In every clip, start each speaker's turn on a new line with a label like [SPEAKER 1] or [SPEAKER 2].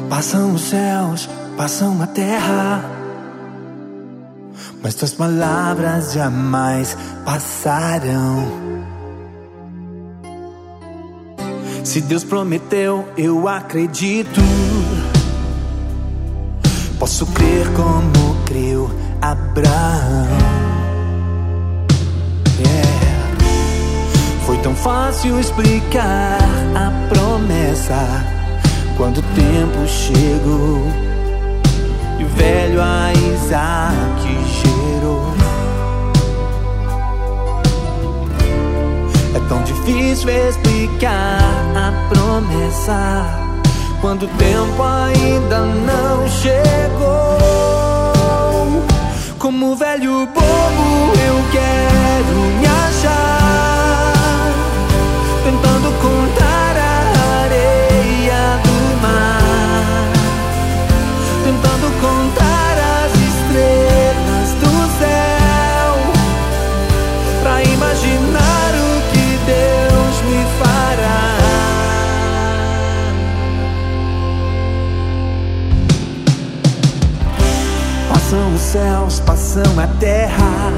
[SPEAKER 1] Passam os céus, passam a terra, mas tuas palavras jamais passarão. Se Deus prometeu, eu acredito. Posso crer como creu Abraão. Foi tão fácil explicar a promessa quando o tempo chegou e o velho a Isaac gerou. É tão difícil explicar a promessa quando o tempo ainda não chegou. Como velho bobo eu quero me achar, tentando contar a areia do mar, tentando contar as estrelas do céu, pra imaginar o que Deus me fará. Passam os céus, passam a terra,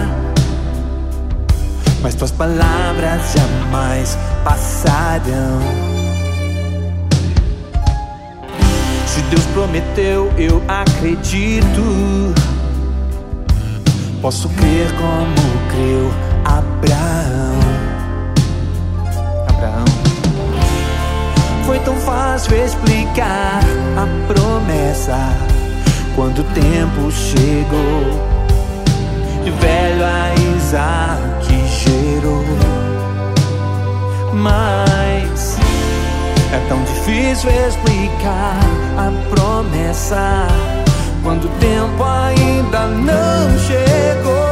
[SPEAKER 1] mas tuas palavras jamais passarão. Se Deus prometeu, eu acredito. Posso crer como creu Abraão. Foi tão fácil explicar a promessa quando o tempo chegou e o velho a Isaac gerou. Mas é tão difícil explicar a promessa quando o tempo ainda não chegou.